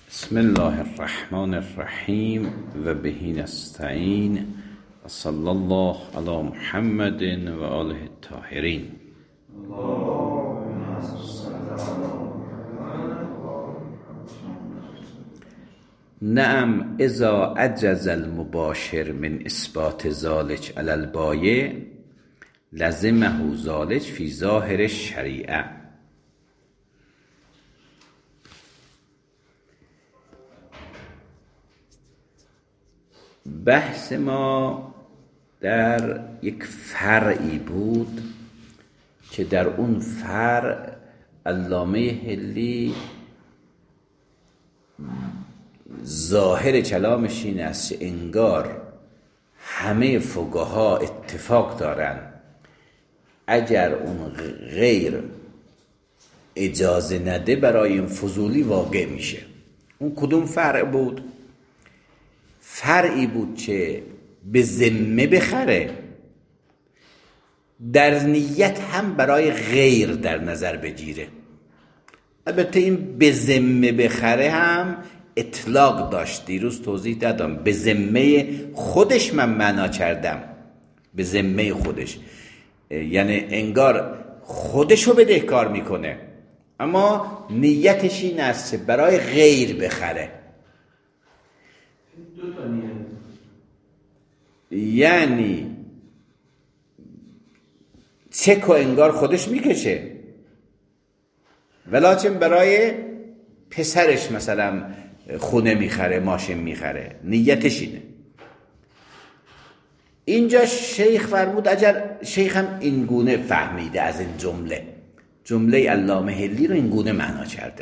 بسم الله الرحمن الرحیم و به نستعین و صلی الله علی محمد و آله الطاهرین. نعم اذا عجز المباشر من اثبات ذلك علی البایع لزمه ذلك فی ظاهر الشریعه. بحث ما در یک فرعی بود که در اون فرع علامه حلی ظاهر کلامش این است که انگار همه فقها اتفاق دارن اگر اون غیر اجازه نده برای این فضولی واقع میشه. اون کدوم فرع بود؟ فرعی بود که به ذمه بخره، در نیت هم برای غیر در نظر بگیره. البته این به ذمه بخره هم اطلاق داشت، دیروز توضیح دادم. به ذمه خودش من معنا کردم، به ذمه خودش، یعنی انگار خودشو بدهکار میکنه اما نیتش این است برای غیر بخره. یعنی چکو انگار خودش میکشه ولیکن برای پسرش مثلا خونه میخره، ماشین میخره، نیتش اینه. اینجا شیخ فرمود، اگر شیخ هم این گونه فهمیده از این جمله علامه حلی رو این گونه معنا کرده.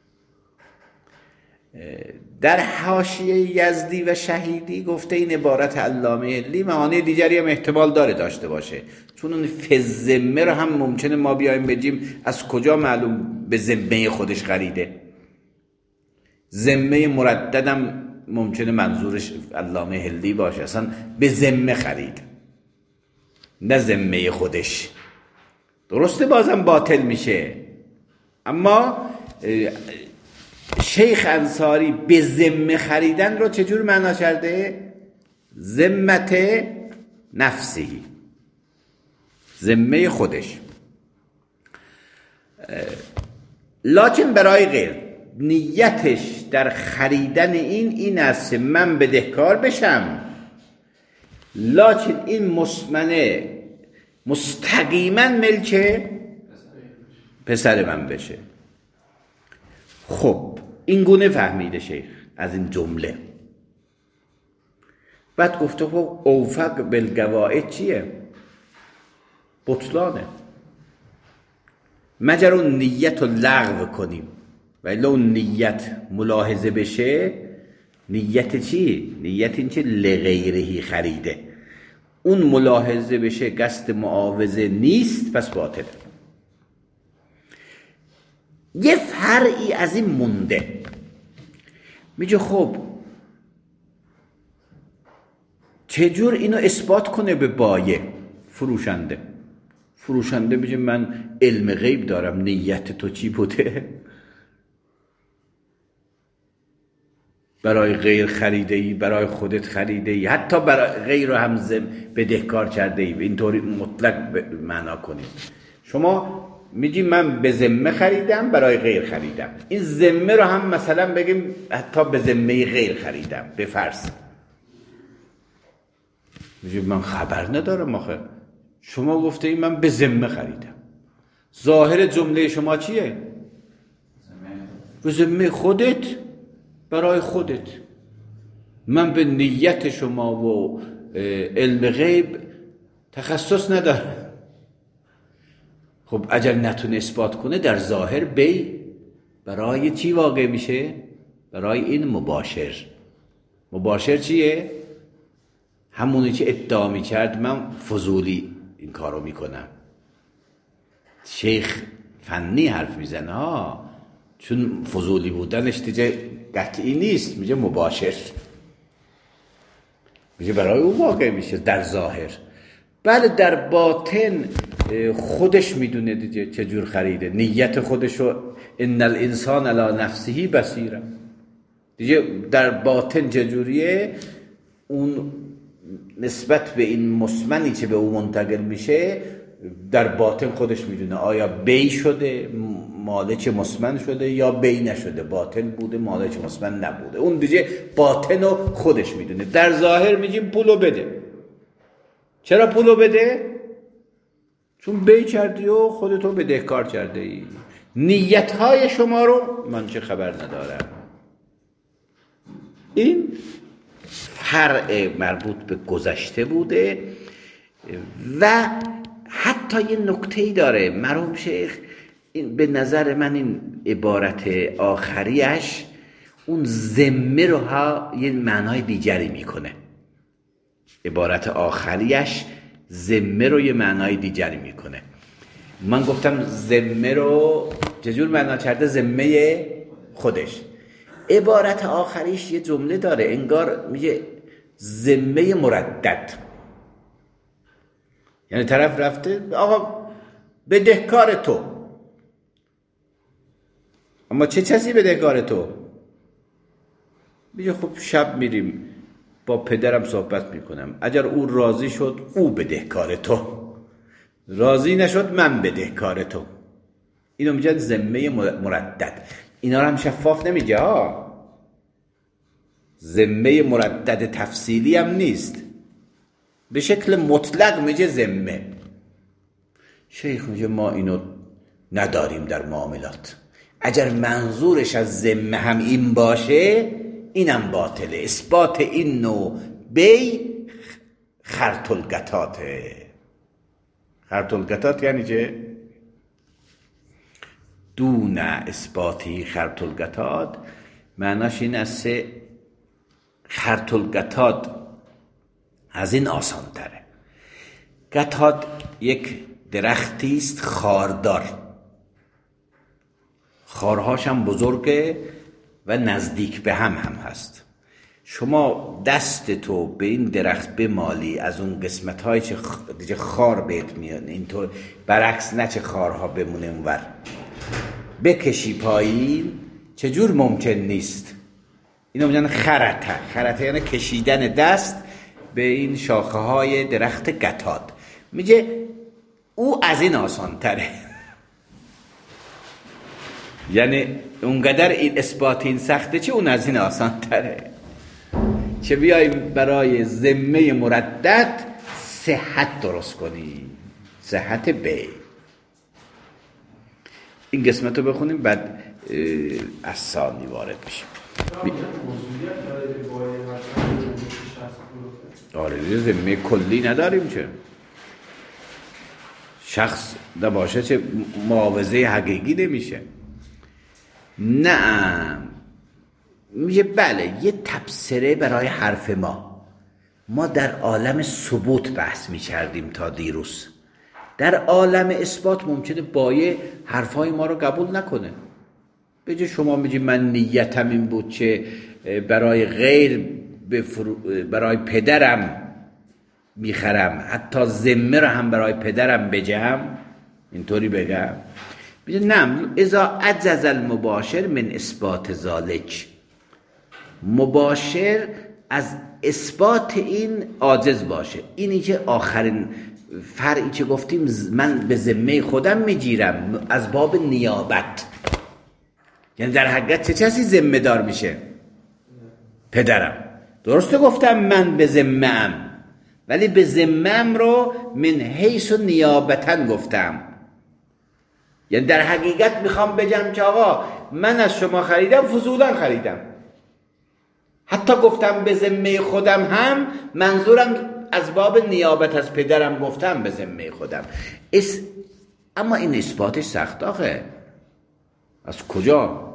در حاشیه یزدی و شهیدی گفته این عبارت علامه حلی معانی دیگری هم احتمال داشته باشه، چون اون فزمه رو هم ممکنه ما بیایم بگیم از کجا معلوم به ذمه خودش خریده. ذمه مرددم ممکنه منظورش علامه حلی باشه، اصلا به ذمه خرید نه ذمه خودش. درسته بازم باطل میشه، اما شیخ انصاری به ذمه خریدن رو چجور معنا کرده؟ ذمت نفسی، ذمه خودش. لکن برای غیر نیتش در خریدن این است من بدهکار بشم، لکن این مسمنه مستقیما ملک پسر من بشه. خب این گونه فهمیده شیخ از این جمله. بعد گفته خب اوفق بالقواعد چیه؟ بطلانه، مگر اون نیت رو لغو کنیم و الا اون نیت ملاحظه بشه. نیت چی؟ نیت این که لغیرهی خریده، اون ملاحظه بشه قصد معاوضه نیست، پس باطله. یه فرعی از این مونده، میگه خب چجور اینو اثبات کنه به بایع؟ فروشنده میگه من علم غیب دارم، نیت تو چی بوده؟ برای غیر خریده ای، برای خودت خریده ای، حتی برای غیر رو هم بدهکار کرده ای. اینطوری مطلق معنا کنید. شما میگی من به ذمه خریدم، برای غیر خریدم. این ذمه رو هم مثلا بگیم حتی به ذمه غیر خریدم، به فرض. میگی من خبر ندارم آخه، شما گفته ای من به ذمه خریدم. ظاهر جمله شما چیه؟ به ذمه خودت، برای خودت. من به نیت شما و علم غیب تخصص ندارم. خب اگر نتونه اثبات کنه در ظاهر بی برای چی واقع میشه؟ برای این مباشر چیه؟ همونی که ادعا میکرد من فضولی این کارو میکنم. شیخ فنی حرف میزنه ها، چون فضولی بودنش دیگه قطعی نیست، میگه مباشر، میگه برای اون واقع میشه در ظاهر. بله در باطن خودش میدونه دیگه چجور خریده، نیت خودشو. ان الانسان علی نفسه بصیره، دیگه در باطن چجوریه؟ اون نسبت به این مسمنی که به اون منتقل میشه در باطن خودش میدونه آیا بی شده مالک مسمن شده یا بی نشده، باطن بوده مالک مسمن نبوده. اون دیگه باطن رو خودش میدونه. در ظاهر میگیم پولو بده. چرا پولو بده؟ چون بی کردی و خودتو بدهکار کرده ای. نیتهای شما رو من چه خبر ندارم. این فرع مربوط به گذشته بوده. و حتی یه نکته‌ای داره مرحوم شیخ، این به نظر من این عبارت آخریش اون ذمه رو یه معنای دیگری میکنه. عبارت آخریش ذمه رو یه معنای دیگری میکنه. من گفتم ذمه رو چجور معنا کرده؟ ذمه خودش. عبارت آخریش یه جمله داره انگار میگه ذمه مردد. یعنی طرف رفته آقا بدهکار تو، اما چه کسی بدهکار تو؟ میگه خب شب میریم با پدرم صحبت میکنم، اگر او راضی شد او بدهکار تو، راضی نشد من بدهکار تو. اینو میگن ذمه مردد. اینا رو هم شفاف نمیگه ها، ذمه مردد تفصیلی هم نیست، به شکل مطلق میگه ذمه. شیخ میگه ما اینو نداریم در معاملات. اگر منظورش از ذمه هم این باشه اینم باطله. اثبات این نوع بی خرط القطاته. خرط القطات یعنی چه؟ دون اثباتی خرط القطات معناش این است خرط القطات از این آسان تره. قطات یک درختی است خاردار، خارهاش هم بزرگه و نزدیک به هم هست. شما دست تو به این درخت بمالی از اون قسمت های چه دیگه خار بهت میاد، اینطور برعکس نه چه خارها بمونه اونور، بکشی پایین چجور ممکن نیست. اینو میگن خرطه. خرطه یعنی کشیدن دست به این شاخه های درخت قطاد. میگه او از این آسان تره. یعنی اونقدر این اثبات این سخته چه اون از این آسان تره. چه بیایی برای ذمه مردد صحت درست کنی، صحت بی. این قسمت رو بخونیم بعد از ثانی وارد میشیم. آره ذمه کلی نداریم چه شخص نباشه چه معاوضه حقیقی نمیشه. نه میگه بله یه تبصره برای حرف ما در عالم ثبوت بحث میکردیم تا دیروز. در عالم اثبات ممکنه بایه حرفای ما رو قبول نکنه. بگه شما میگی من نیتم این بود که برای غیر برای پدرم میخرم، حتی ذمه رو هم برای پدرم بجم، اینطوری بگم. میگه نه اذا عجز المباشر من اثبات ذالک، مباشر از اثبات این عاجز باشه. اینی که آخرین فرعی که گفتیم من به ذمه خودم میگیرم از باب نیابت، یعنی در حقیقت چه کسی ذمه دار میشه؟ پدرم. درسته گفتم من به ذمه ام، ولی به ذمه ام رو من حیث و نیابتن گفتم. یعنی در حقیقت میخوام بگم که آقا من از شما خریدم، فضولا خریدم. حتی گفتم به ذمه خودم هم منظورم از باب نیابت از پدرم گفتم به ذمه خودم. اما این اثباتش سخت آخه. از کجا؟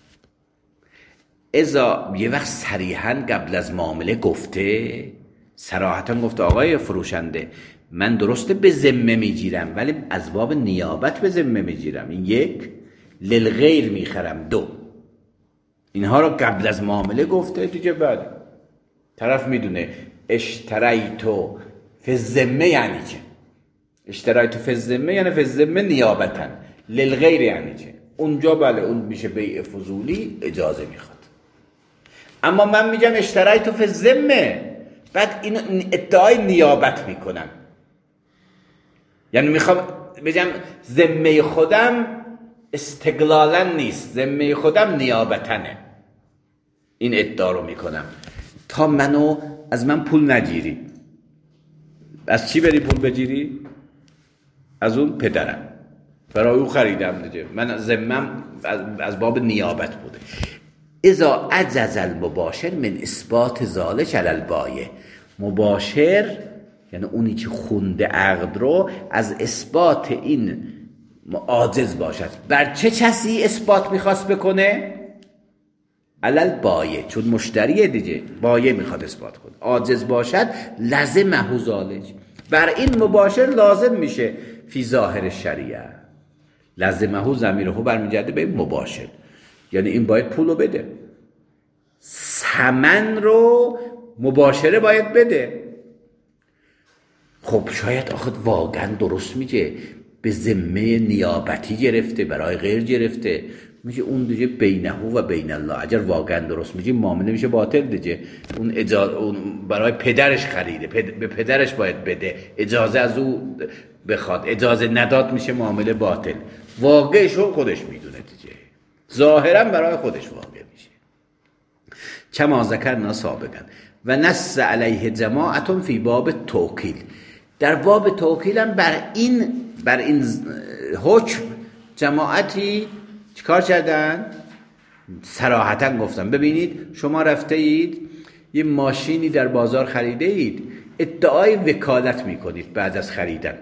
ازا یه وقت صریحاً قبل از معامله گفته، صراحتاً گفته آقای فروشنده من درسته به ذمه میگیرم ولی از باب نیابت به ذمه میگیرم. این یک، للغیر میخرم. دو، اینها رو قبل از معامله گفته دیگه. بعد طرف میدونه اشتریتو فی الذمه یعنی چه. اشتریتو فی الذمه یعنی فی الذمه نیابتاً، للغیر یعنی چه. اونجا بله اون میشه بیع فضولی، اجازه میخواد. اما من میگم اشتریت فی الذمه، بعد اینو ادعای نیابت میکنم. یعنی میخوام بگم ذمه خودم استقلالا نیست، ذمه خودم نیابتنه. این ادعا رو میکنم تا منو از من پول نگیری. از چی بری پول بگیری؟ از اون پدرم، برای او خریدم دیگه، من ذمم از باب نیابت بوده. اذا عجز المباشر من اثبات ذلک علی البایع، مباشر یعنی اونی که خونده عقد رو از اثبات این عاجز باشد. بر چه کسی اثبات میخواست بکنه؟ علی البایع، چون مشتریه دیگه، بایع میخواد اثبات کنه. عاجز باشد لزمه ذلک، بر این مباشر لازم میشه فی ظاهر شریعه. لزمه ضمیره برمیگرده به این مباشر، یعنی این باید پولو بده، ثمن رو مباشره باید بده. خب شاید آخه واقعا درست میگه، به ذمه نیابتی گرفته، برای غیر گرفته، میگه اون دیگه بینه و بین الله. اگر واقعا درست میگه معامله میشه باطل دیگه. اون برای پدرش خریده، به پدرش باید بده، اجازه از او بخواد، اجازه نداد میشه معامله باطل. واقعش رو خودش میدونه دیگه، ظاهرا برای خودش واقع میشه. کما ذکرنا سابقا و نص علیه جماعت فی باب توکیل، در باب توکیل هم بر این حکم جماعتی چیکار کردن؟ صراحتا گفتن ببینید شما رفته اید یه ماشینی در بازار خریده اید، ادعای وکالت میکنید بعد از خریدن.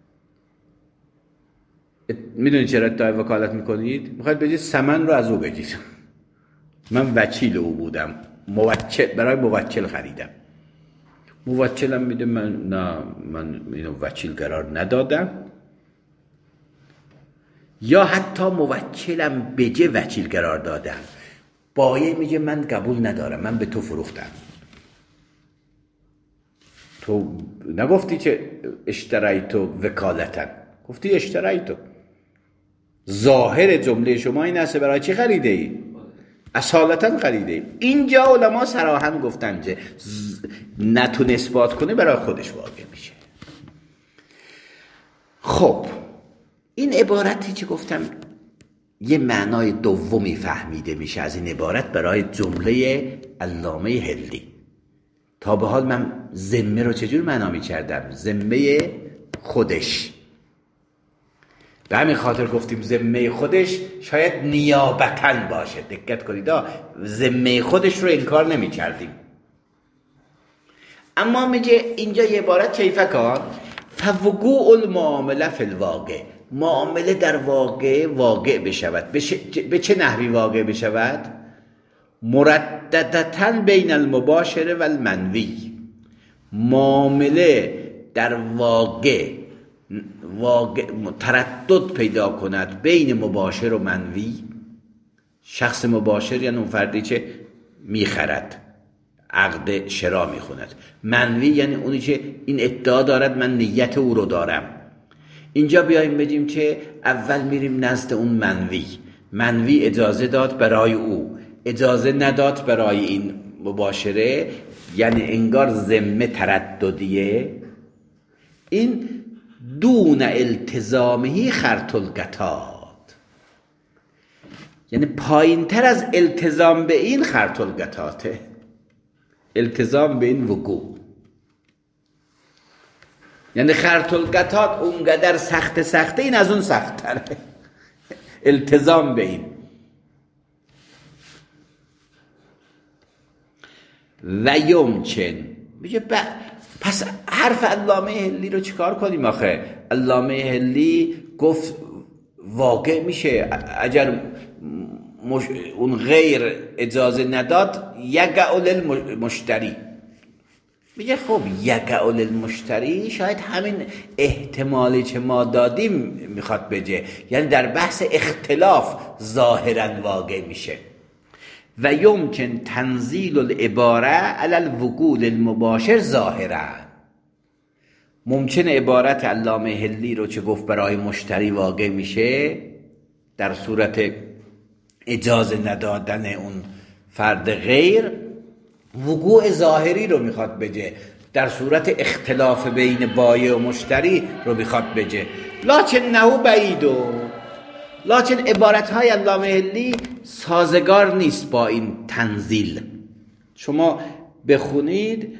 میدونید چرا ادعای وکالت میکنید؟ میخواید بگید ثمن رو از او بگید، من وکیل او بودم، برای موکل خریدم. موکلم میده من اینو وکیل قرار ندادم، یا حتی موکلم بجه وکیل قرار دادم، بایع میگه من قبول ندارم، من به تو فروختم. تو نگفتی که اشتریتو وکالتن، گفتی اشتریتو. ظاهر جمله شما این است برای چی خریده ای؟ اصالتا خریده ای. اینجا علما صراحا گفتن که نتونه اثبات کنه برای خودش واقع میشه. خب این عبارتی که گفتم یه معنای دومی فهمیده میشه از این عبارت برای جمله علامه هلی. تا به حال من ذمه رو چجور معنا می‌کردم؟ ذمه خودش. به همین خاطر گفتیم ذمه خودش شاید نیابتاً باشه. دقت کنید، ذمه خودش رو انکار نمی‌کردیم. اما میگه اینجا یه عبارت کیف کن فوقوع المعامله فی الواقع، معامله در واقع بشود. به چه نحوی واقع بشود؟ مرددتاً بین المباشر و المنوی، معامله در واقع تردد پیدا کند بین مباشر و منوی. شخص مباشر یعنی اون فردی که میخرد، عقد شرا میخوند. منوی یعنی اونی که این ادعا دارد من نیت او رو دارم. اینجا بیاییم بگیم که اول میریم نزد اون منوی اجازه داد برای او، اجازه نداد برای این مباشره، یعنی انگار ذمه ترددیه. این دون التزامهی خرط القطات، یعنی پایین تر از التزام به این خرط القطاته، التزام به این وقوع. یعنی خرط القطات اونقدر سخته، این از اون سخت تره. التزام به این. و یمکن میگه پس حرف علامه هلی رو چیکار کنیم آخه؟ علامه هلی گفت واقع میشه اگر اون غیر اجازه نداد یقع للمشتری. میگه خب یقع للمشتری شاید همین احتمالی که ما دادیم میخواد بگه، یعنی در بحث اختلاف ظاهرا واقع میشه. و یمکن تنزیل العباره علی الوقوع المباشر ظاهرا، ممکنه عبارت علامه هلی رو چه گفت برای مشتری واقع میشه در صورت اجازه ندادن اون فرد غیر وقوع ظاهری رو میخواد بگه، در صورت اختلاف بین بایع و مشتری رو میخواد بگه. لکن عبارتهای علامه حلی سازگار نیست با این تنزیل. شما بخونید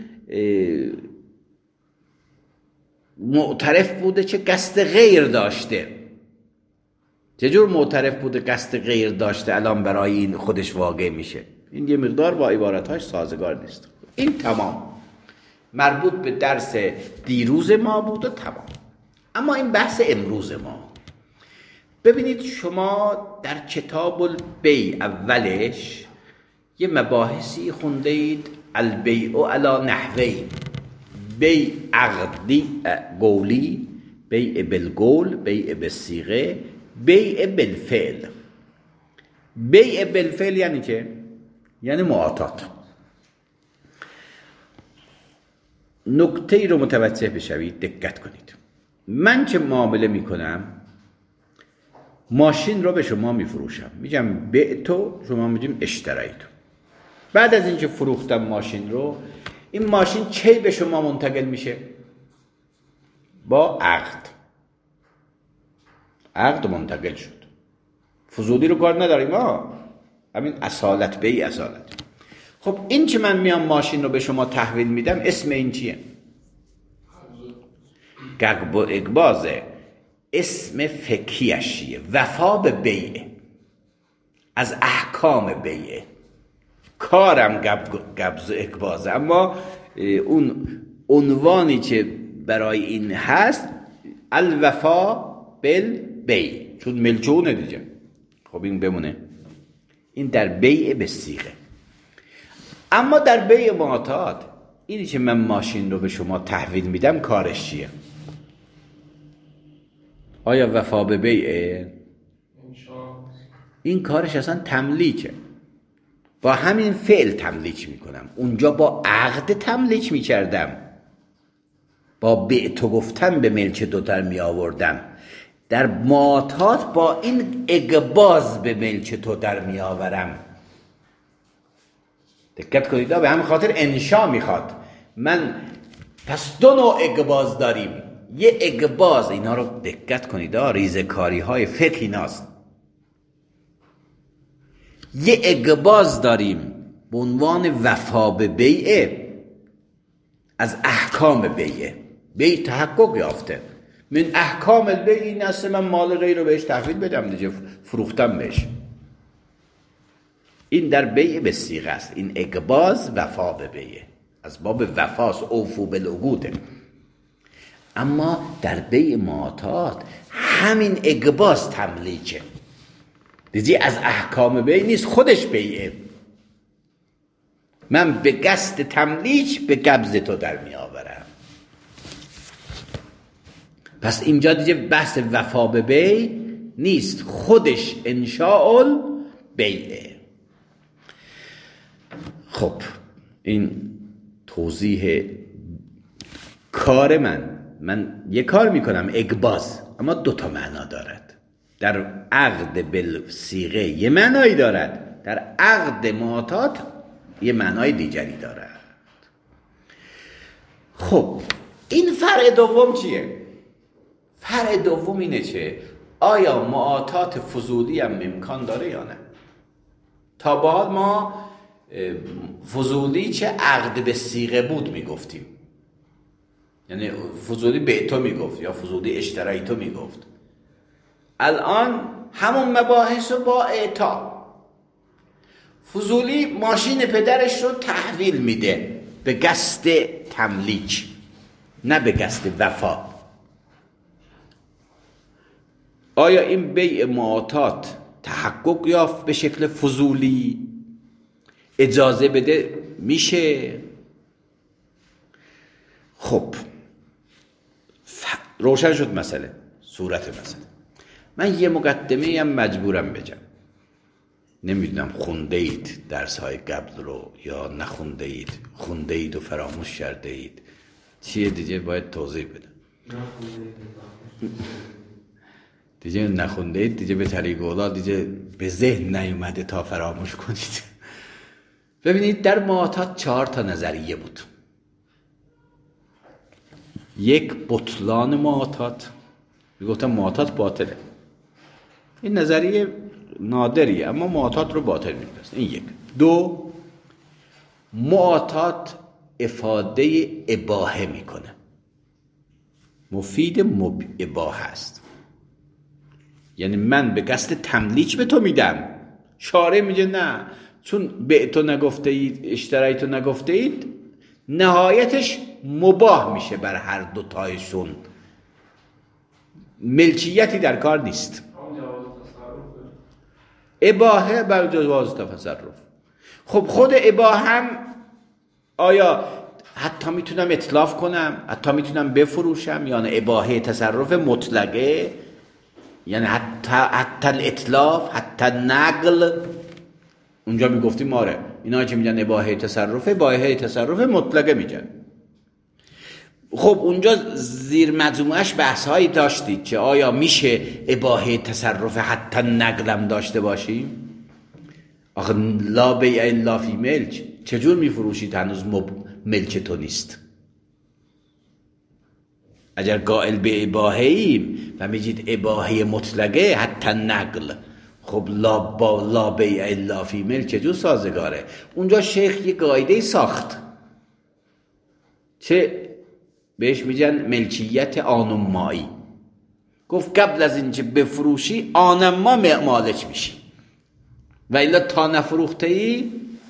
معترف بوده که قصد غیر داشته. چجور معترف بوده قصد غیر داشته الان برای این خودش واقع میشه؟ این یه مقدار با عبارتهاش سازگار نیست. این تمام مربوط به درس دیروز ما بود و تمام. اما این بحث امروز ما، ببینید شما در کتاب البیع اولش یه مباحثی خونده اید، البیع علی نحوین: بیع عقدی قولی، بیع بالقول، بیع بالصیغه، بیع بالفعل. بیع بالفعل یعنی چه؟ یعنی معاطات. نکته ای رو متوجه بشوید، دقت کنید. من که معامله میکنم، ماشین رو به شما میفروشم، میگم بعتو، شما میگیم اشتریتو. بعد از اینکه فروختم ماشین رو، این ماشین کی به شما منتقل میشه؟ با عقد منتقل شد. فضولی رو کار نداریم همین اصالت بیع اصالت. خب این که من میام ماشین رو به شما تحویل میدم، اسم این چیه؟ گقب و اقبازه. اسم فقهیش چیه؟ وفا به بیعه، از احکام بیعه. کارم قبض و اقبازه، اما اون عنوانی که برای این هست الوفا بالبیع، چون ملچونه دیگه. خب این بمونه، این در بیع بالصیغه. اما در بیع معاطات، اینی که من ماشین رو به شما تحویل میدم، کارش چیه؟ آیا وفا به بیعه؟ این کارش اصلا تملیکه. با همین فعل تملیک میکنم. اونجا با عقد تملیک میکردم، با بعتو گفتم به ملک دو در می آوردم. در معاطات با این اقباز به ملک تو در می آورم. دقت کنید، به همین خاطر انشا میخواد. من پس دو نوع اقباز داریم. یه اقباز، اینا رو دقت کنید، ریزکاری های فقه ایناست. یه اقباز داریم به عنوان وفا به بیعه، از احکام بیعه. بیع تحقق یافته. من احکام البیع این است من مال غیر رو بهش تحویل بدم دیگه، فروختم بهش. این در بیع بالصیغه است. این اقباز وفا به بیعه، از باب وفاست، اوفو بالعقوده. اما در بیع معاطات همین اقباز تملیکه دیگه، از احکام بیع نیست، خودش بیعه. من به قصد تملیک به قبض تو در می آورم. پس اینجا دیگه بحث وفا به بیع نیست، خودش انشاء البیعه. خب این توضیح کار من یه کار میکنم اقباز، اما دو تا معنا دارد. در عقد بالصیغه یه معنایی دارد، در عقد معاطات یه معنای دیگری دارد. خب این فرع دوم چیه؟ فرع دوم اینه که آیا معاطات فضولی هم امکان داره یا نه؟ تا به حال ما فضولی چه عقد به صیغه بود میگفتیم، یعنی فضولی بعتو میگفت یا فضولی اشتریتو میگفت. الان همون مباحث رو با اعطا. فضولی ماشین پدرش رو تحویل میده به قصد تملیک، نه به قصد وفا. آیا این بیع معاطات تحقق یافت به شکل فضولی؟ اجازه بده میشه؟ خب روشن شد مسئله، صورت مسئله. من یه مقدمه هم مجبورم بگم. نمیدونم خونده اید درس های قبل رو یا نخونده اید، خونده اید و فراموش کرده اید، چیه دیگه باید توضیح بدم. دیگه نخونده اید، دیگه به طریق اولا دیگه به ذهن نیومده تا فراموش کنید. ببینید در معاطات 4 تا نظریه بود. یک، بطلان معاطات، میگفتم معاطات باطله، این نظریه نادریه اما معاطات رو باطل میدونست. این یک. دو، معاطات افاده اباحه میکنه، مفید اباحه است. یعنی من به قصد تملیک به تو میدم، شارع میگه نه، چون به تو نگفته اید، اشترایی تو نگفته اید، نهایتش مباح میشه بر هر دو تایشون، ملکیتی در کار نیست. اباحه بر جواز تصرف. خب خود اباحه هم آیا حتی میتونم اتلاف کنم، حتی میتونم بفروشم، یعنی اباحه تصرف مطلقه، یعنی حتی الاتلاف، حتی نقل. اونجا میگفتیم آره اینا که میگن اباحه تصرف مطلقه میگن. خب اونجا زیر مجموعش بحث هایی داشتید که آیا میشه اباحه تصرف حتی نقلم داشته باشیم؟ آخه لا بیع الا فی ملک، چجور میفروشید هنوز ملک تو نیست؟ اگر قائل به اباحه ایم و میگید اباحه مطلقه حتی نقل، خب لا بیع الا فی ملک چجور سازگاره؟ اونجا شیخ یه قاعده ساخت چه بهش میگن ملکیت آنمایی. گفت قبل از اینکه بفروشی آنما مالک میشی، و الا تا نفروخته ای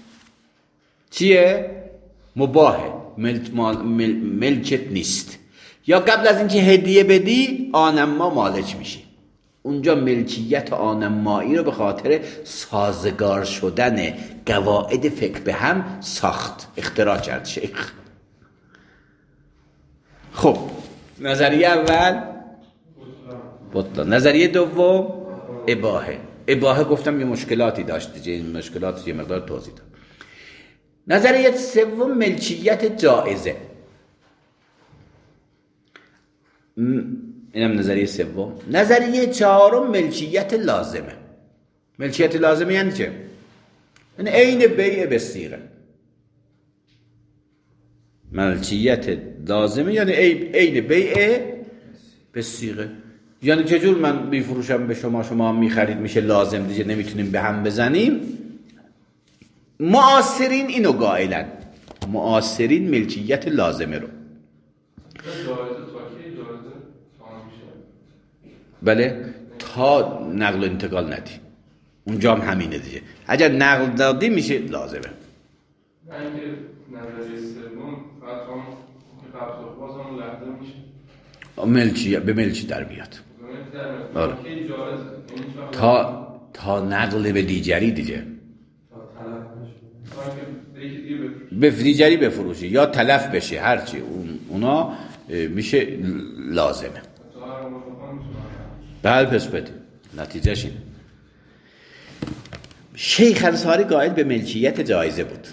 چیه؟ مباهه، ملکت نیست. یا قبل از اینکه هدیه بدی آنما مالک میشی. اونجا ملکیت آنمایی رو به خاطر سازگار شدن قواعد فقه به هم ساخت، اختراع کرد شیخ. خب نظریه اول بطلان، نظریه دوم اباحه گفتم یه مشکلاتی داشت، این مشکلات یه مقدار توضیح داد. نظریه سوم ملکیت جائزه، اینم نظریه سوم. نظریه چهارم ملکیت لازمه. ملکیت لازمه یعنی چه؟ یعنی عین بیع بالصیغه. ملکیت لازمه یعنی عین بیع بالصیغه. یعنی چجور من میفروشم به شما، شما هم میخرید، میشه لازم دیگه، نمیتونیم به هم بزنیم. معاصرین اینو قائلن، معاصرین ملکیت لازمه رو. بله تا نقل و انتقال ندی، اونجا هم همینه دیگه. اگر نقل دادی میشه لازمه. من اینکه نظریه سوم فقط قبض باز هم لحظه میشه ملکی به ملکی در بیاد. آره. تا نقل به دیگری دیگه، به دیگری بفروشی یا تلف بشه، هرچی اونا میشه لازمه. به حال پس بده نتیجهش این. شیخ انصاری قائل به ملکیت جایزه بود.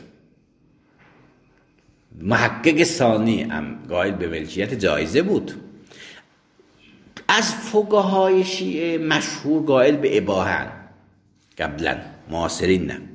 محقق ثانی هم قائل به ملکیت جایزه بود. از فقهای شیعه مشهور قائل به اباحه، قبلا معاصرین نه.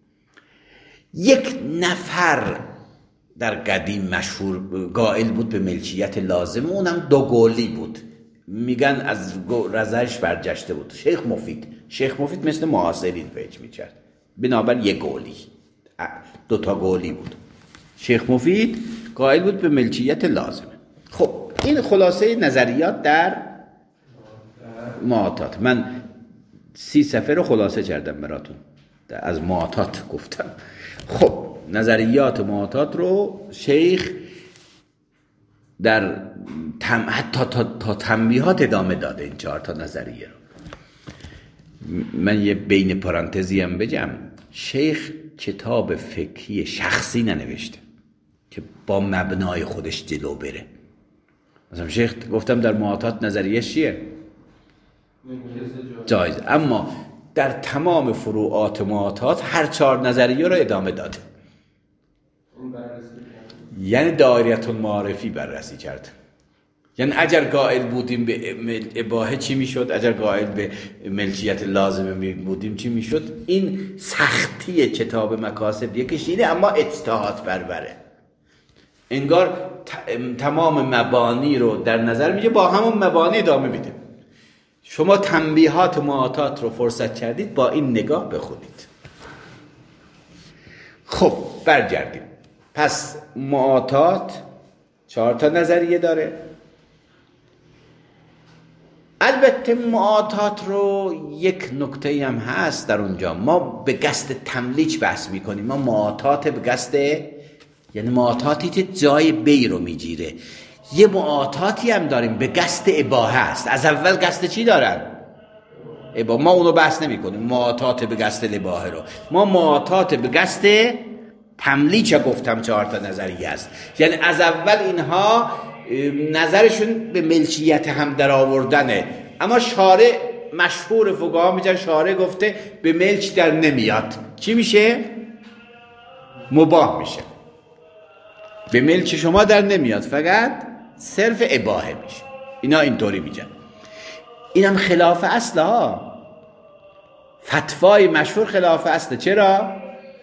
یک نفر در قدیم مشهور قائل بود به ملکیت لازمه، اونم دوگلی بود، میگن از رضایش برجشته بود. شیخ مفید مثل معاصرین فکر میکرد، بنابر یک گولی، 2 تا گولی بود. شیخ مفید قائل بود به ملکیت لازمه. خب این خلاصه نظریات در معاطات. من 30 صفحه رو خلاصه کردم براتون، از معاطات گفتم. خب نظریات معاطات رو شیخ در حتی تا تنبیهات ادامه داده این 4 تا نظریه رو. من یه بین پرانتزی هم بگم، شیخ کتاب فقهی شخصی ننوشته که با مبنای خودش جلو بره. مثلا شیخ گفتم در معاطات نظریه چیه؟ جایز. اما در تمام فروعات معاطات هر 4 نظریه رو ادامه داده، یعنی دایره المعارفی بررسی کرد. یعنی اگر قائل بودیم به اباحه چی میشد؟ اگر قائل به ملکیت لازمه بودیم چی میشد؟ این سختی کتاب مکاسب یکیش اینه، اما اجتهاد بربره. انگار تمام مبانی رو در نظر میگه، با همون مبانی ادامه میده. شما تنبیهات معاطات رو فرصت کردید، با این نگاه بخونید. خب برگردیم. پس معاطات 4 تا نظریه داره. البته معاطات رو یک نکته هم هست در اونجا، ما به قصد تملیک بحث میکنیم. ما معاطات به قصد، یعنی معاطاتی که جای بی رو میگیره. یه معاطاتی هم داریم به قصد اباحه است. از اول قصد چی دارن؟ اباحه. ما اونو بحث نمی کنیم معاطات به قصد اباحه رو. ما معاطات به قصد تملیک گفتم 4 تا نظریه است. یعنی از اول اینها نظرشون به ملکیت هم در آوردنه، اما شارع مشهور فقها میگن شارع گفته به ملک در نمیاد. چی میشه؟ مباح میشه. به ملک شما در نمیاد، فقط صرف اباحه میشه. اینا اینطوری میگن. اینم خلاف اصله ها. فتوای مشهور خلاف اصله. چرا؟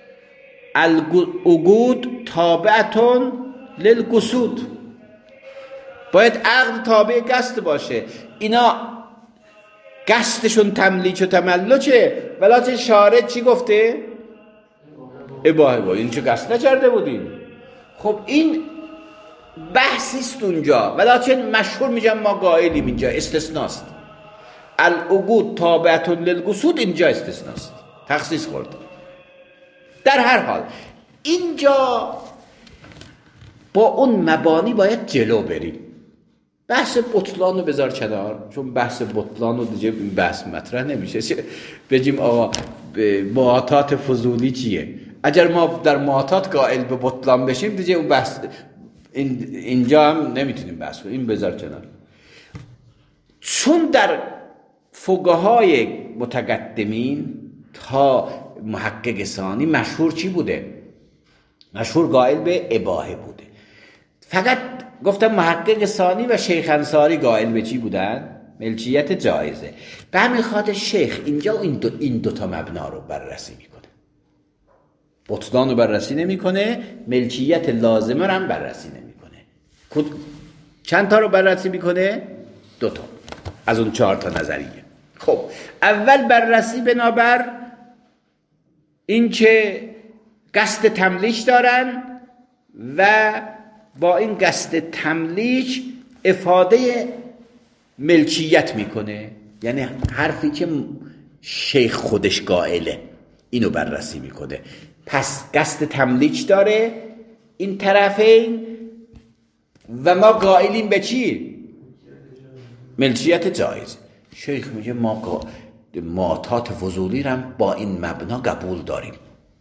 العقود تابعتون للقصود. باید عقد تابع قصد باشه. اینا قصدشون تملیک و تملکه، ولی شارع چی گفته؟ اباحه بود. این چه قصد نکرده بودیم. خب این بحثیست اونجا، ولی مشهور میگن ما قائلیم اینجا استثناست. العقود تابعتون للقصود اینجا استثناست، تخصیص خورده. در هر حال اینجا با اون مبانی باید جلو بریم. بحث بطلان رو بذار کنار، چون بحث بطلان رو دیگه این بحث مطرح نمیشه. بگیم آقا معاطات فضولی چیه؟ اگر ما در معاطات قائل به بطلان بشیم دیگه اون بحث اینجا هم نمیتونیم بحث کنیم. این بذار کنار. چون در فقهای متقدمین تا محقق ثانی مشهور چی بوده؟ مشهور قائل به اباحه بوده. فقط گفتم محقق ثانی و شیخ انصاری قائل به چی بودن؟ ملکیت جایزه. به همین خاطر شیخ اینجا این دو تا مبنا رو بررسی میکنه. بطلان رو بررسی نمیکنه، ملکیت لازمه رو هم بررسی نمیکنه. چند تا رو بررسی میکنه؟ 2 تا از اون 4 تا نظریه. خب اول بررسی بنابر این که قصد تملیک دارن و با این قصد تملیک افاده ملکیت میکنه، یعنی حرفی که شیخ خودش قائله اینو بررسی میکنه. پس قصد تملیک داره این طرفین و ما قائلیم به چی؟ ملکیت جایز. شیخ میگه ما معاطات فضولی رو با این مبنا قبول داریم.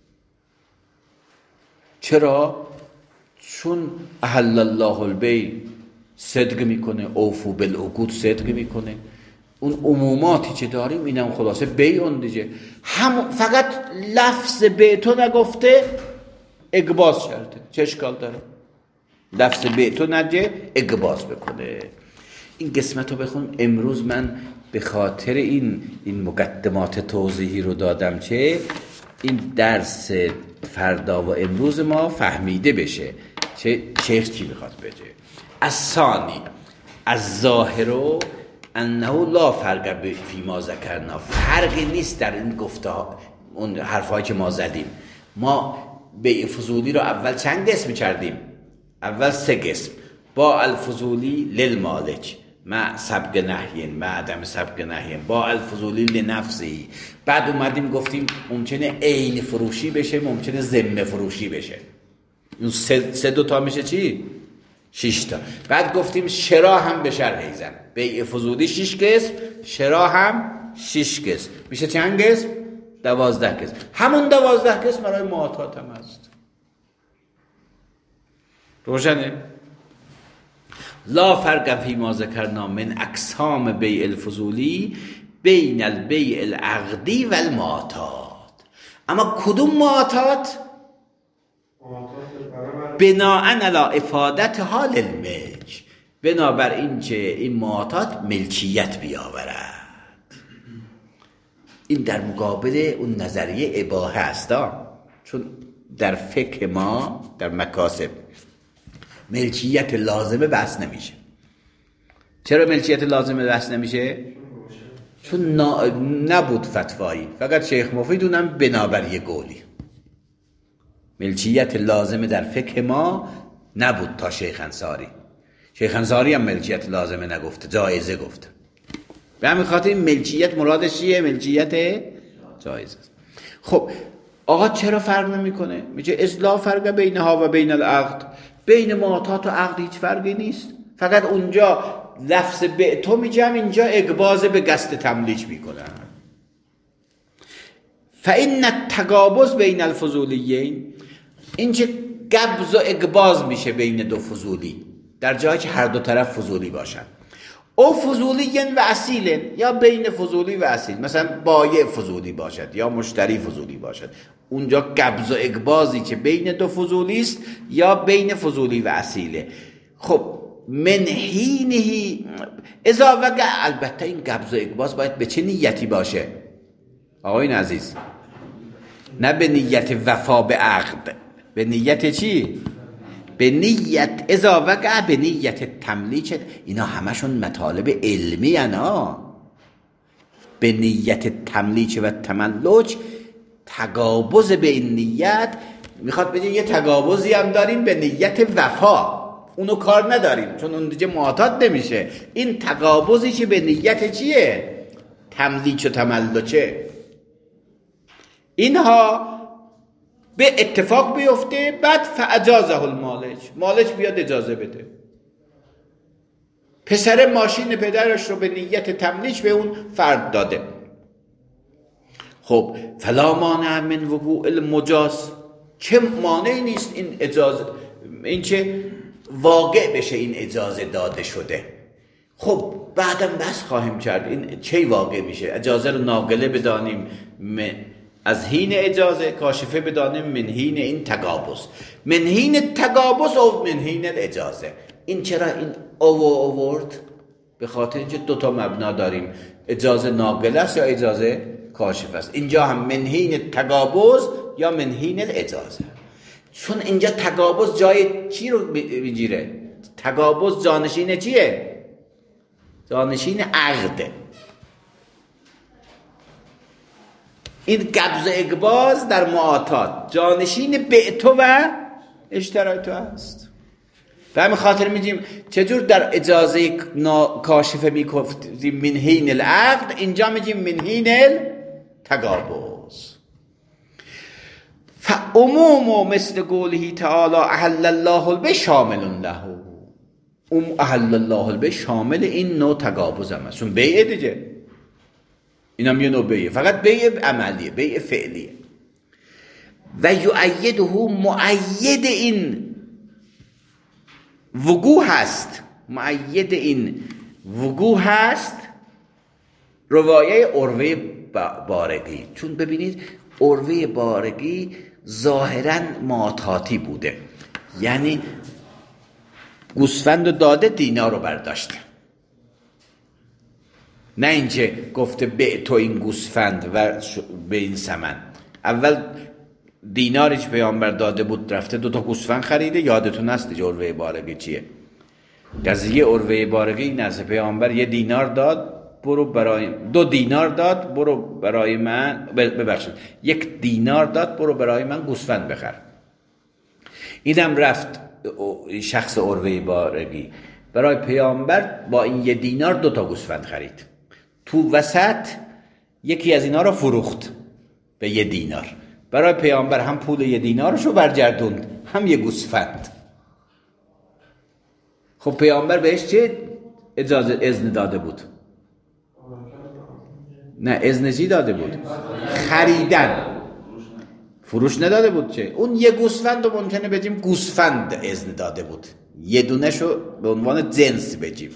چرا؟ چون احل الله البیع صدق میکنه، اوفو بالعقود صدق میکنه. اون عموماتی که داریم اینم خلاصه بیعون دیگه. هم فقط لفظ بیعتو نگفته اقباض کرده. چه اشکال داره؟ لفظ بیعتو نگه اقباض بکنه. این قسمت رو بخون. امروز من به خاطر این مقدمات توضیحی رو دادم که این درس فردا و امروز ما فهمیده بشه شیخ چی میخواد بگه. از ثانی از ظاهرو انه لا فرق فی ما ذکرنا. فرقی نیست در این گفته اون حرفایی که ما زدیم. ما بیع فضولی رو اول چند قسم کردیم؟ اول 3 قسم. با الفضولی للمالک مع سبق نهین مع عدم سبق نهین، با الفضولی لنفسی. بعد اومدیم گفتیم ممکنه عین فروشی بشه، ممکنه ذمه فروشی بشه. اون 3 تا میشه چی؟ 6 تا. بعد گفتیم شرا هم به شرح زن. بیع فضولی 6 قسم، شرا هم 6 قسم. میشه چند قسم؟ 12 قسم. همون 12 قسم برای معاطات هم هست. روشنه؟ لا فرق فی ما ذکرنا من اقسام بیع الفضولی بین البیع العقدی و المعاطات. اما کدوم معاطات؟ بناءً علی افادت حال الملک. بنابراین که این معاطات ملکیت بیاورد. این در مقابل اون نظریه اباحه است، چون در فقه ما در مکاسب ملکیت لازمه بحث نمیشه. چرا ملکیت لازمه بحث نمیشه؟ چون نبود فتوایی، فقط شیخ مفید اونم بنابر یه قولی. ملکیت لازمه در فقه ما نبود تا شیخ انصاری. شیخ انصاری هم ملکیت لازمه نگفته، جایزه گفته. به همین خاطر این ملکیت مرادش چیه؟ ملکیت جایزه. خب آقا چرا فرق نمیکنه؟ میگه اصلاح فرق بینها و بین العقد. بین معاطات و عقد هیچ فرقی نیست، فقط اونجا لفظ بعتو میگم، اینجا اقباض به قصد تملیک میکنن. فإن التقابض بین الفضولیین، این که قبض و اقباض میشه بین دو فضولی در جایی که هر دو طرف فضولی باشن. او فضولیین و اصیلین، یا بین فضولی و اصیل، مثلا بایع فضولی باشد یا مشتری فضولی باشد، اونجا قبض و اقباضی که بین دو فضولی است یا بین فضولی و اصیله. خب من حینه اذا وقع، البته این قبض و اقباض باید به چه نیتی باشه آقایون عزیز؟ نه به نیت وفا به عقد، به نیت چی؟ به نیت اذا وقع، به نیت تملیک. اینا همشون مطالب علمی انا. به نیت تملیک و تملک، تقابض به این نیت. میخواد بگه یه تقابضی هم داریم به نیت وفا، اونو کار نداریم چون اون دیگه معاطات نمیشه. این تقابضی که به نیت چیه؟ تملیک و تملکه. اینها به اتفاق بیفته، بعد فاجازه المالک، مالک بیاد اجازه بده. پسر ماشین پدرش رو به نیت تملیک به اون فرد داده. خب فلا مانع من وقوع المجاز، چه مانعی نیست این اجازه، این چه واقع بشه این اجازه داده شده. خب بعدم بس خواهیم کرد این چه واقع میشه. اجازه رو ناقله بدانیم از حین اجازه، کاشفه بدانیم من حین این تقابض، من حین تقابض او من حین الاجازه. این چرا این آورد؟ به خاطر اینکه دو تا مبنا داریم، اجازه ناقله است یا اجازه کاشفه است. اینجا هم من حین تقابض یا من حین الاجازه، چون اینجا تقابض جای چی رو میگیره؟ تقابض جانشین چیه؟ جانشین عقده. این قبض و اقباض در معاطات جانشین بعتو و اشترایتو هست. به همین خاطر میگیم چجور در اجازه کاشفه میگفتیم من حین العقد، اینجا میگیم من حین التقابض. فعموم مثل قوله تعالی احل الله البیع شامل له، احل الله البیع شامل این نوع تقابض هم است. چون بیع دیگه، این هم یه نوع بیعه، فقط بیع عملیه، بیع فعلیه. و یؤیده مؤید این وقوع هست، مؤید این وقوع هست روایه عروه بارقی. چون ببینید عروه بارقی ظاهراً معاطاتی بوده، یعنی گوسفند داده دینار رو برداشته، نه اینکه گفته به تو این گوسفند و به این ثمن. اول دیناری که پیامبر داده بود رفته 2 تا گوسفند خریده. یادتون هست عروه بارقی چیه؟ قضیه عروه بارقی نزد پیامبر 1 دینار داد، برو برای 2 دینار داد، برو برای من، ببخشید 1 دینار داد، برو برای من گوسفند بخر. اینم رفت شخص عروه بارقی برای پیامبر با این 1 دینار 2 تا گوسفند خرید. تو وسط یکی از اینا رو فروخت به 1 دینار. برای پیامبر هم پول 1 دینارشو برگردوند، هم 1 گوسفند. خب پیامبر بهش چه اذن داده بود؟ نه اذن چی داده بود؟ خریدن، فروش نداده بود. چه اون 1 گوسفند رو ممکنه بگیم گوسفند اذن داده بود، 1 دونه‌شو به عنوان جنس بگیم.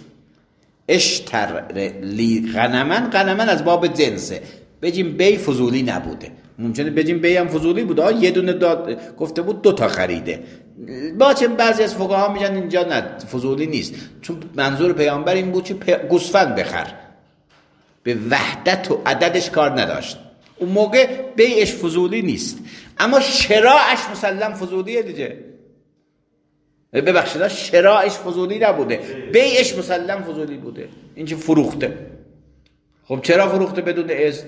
اشتر لی غنمن، غنمن از باب جنسه، بگیم بی فضولی نبوده. ممکنه بگیم بی هم فضولی بوده، یه دونه داد گفته بود 2 تا خریده. باچه بعضی از فقها میگن اینجا نه فضولی نیست، چون منظور پیامبر این بود که گوسفند بخر، به وحدت و عددش کار نداشت. اون موقع بیعش فضولی نیست، اما شراعش مسلم فضولیه دیگه. ببخشید شراعش فضولی نبوده، بیعش مسلم فضولی بوده. این چه فروخته. خب چرا فروخته بدون اذن؟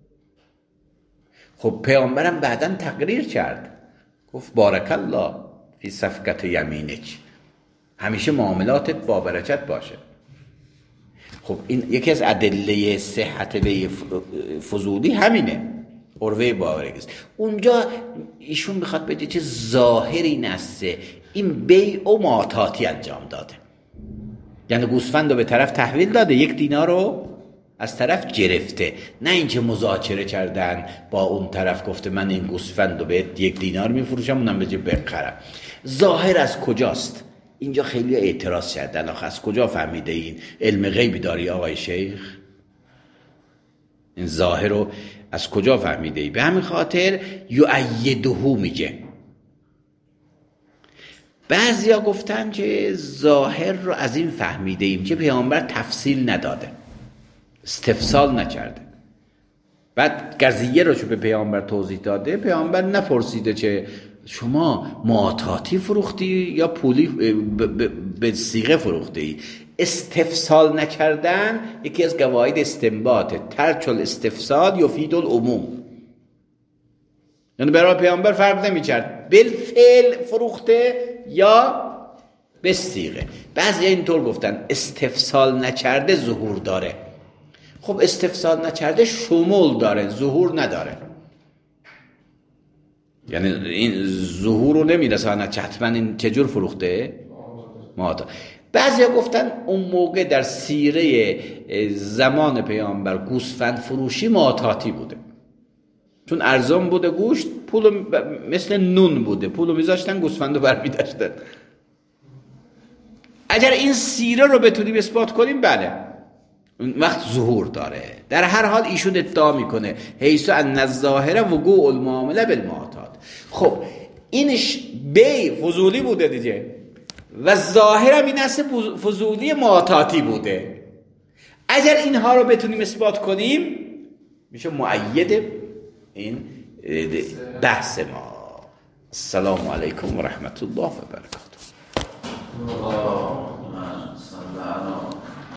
خب پیامبرم بعداً تقریر کرد، گفت بارک الله فی صفقت یمینک، همیشه معاملاتت با برکت باشه. خب این یکی از ادله صحت بیع فضولی همینه، عروه باورگی است. اونجا ایشون میخواد بگه چه ظاهری نسته این بیع و معاطاتی انجام داده، یعنی گوسفند رو به طرف تحویل داده، 1 دینار رو از طرف گرفته، نه اینکه مذاکره کردن با اون طرف گفته من این گوسفند رو به 1 دینار میفروشم اونم بجه بخرم. ظاهر از کجاست؟ اینجا خیلی اعتراض کردن، آخه از کجا فهمیده این علم غیبی داری آقای شیخ؟ این ظاهر رو از کجا فهمیده ای؟ به همین خاطر یؤیده میگه. بعضیا گفتن که ظاهر رو از این فهمیده ایم که پیامبر تفصیل نداده، استفسال نکرده. بعد قضیه رو چون به پیامبر توضیح داده، پیامبر نپرسیده که شما معاطاتی فروختی یا پولی به صیغه فروختی. استفسال نکردن یکی از قواعد استنباطه، ترک الاستفسال یفید العموم، یعنی برای پیامبر فرق نمی‌کرد بالفعل فروخته یا به صیغه. بعضی اینطور گفتن استفسال نکرده ظهور داره. خب استفسال نکرده شمول داره، ظهور نداره، یعنی این ظهور رو نمیرساند که حتما این چجور فروخته؟ معاطا. بعضی گفتن اون موقع در سیره زمان پیامبر گوسفند فروشی معاطاتی بوده، چون ارزان بوده گوشت، پول مثل نون بوده، پولو میذاشتن گوسفندو برمی‌داشتن. اگر این سیره رو بتونیم اثبات کنیم بله اون وقت ظهور داره. در هر حال ایشون ادعا میکنه حیث ان الظاهر وقوع المعامله بالمعاطات. خب اینش بی فضولی بوده دیگه و ظاهرم این است فضولی معاطاتی بوده. اگر اینها رو بتونیم اثبات کنیم میشه مؤید این بحث ما. السلام علیکم و رحمت الله و برکاته.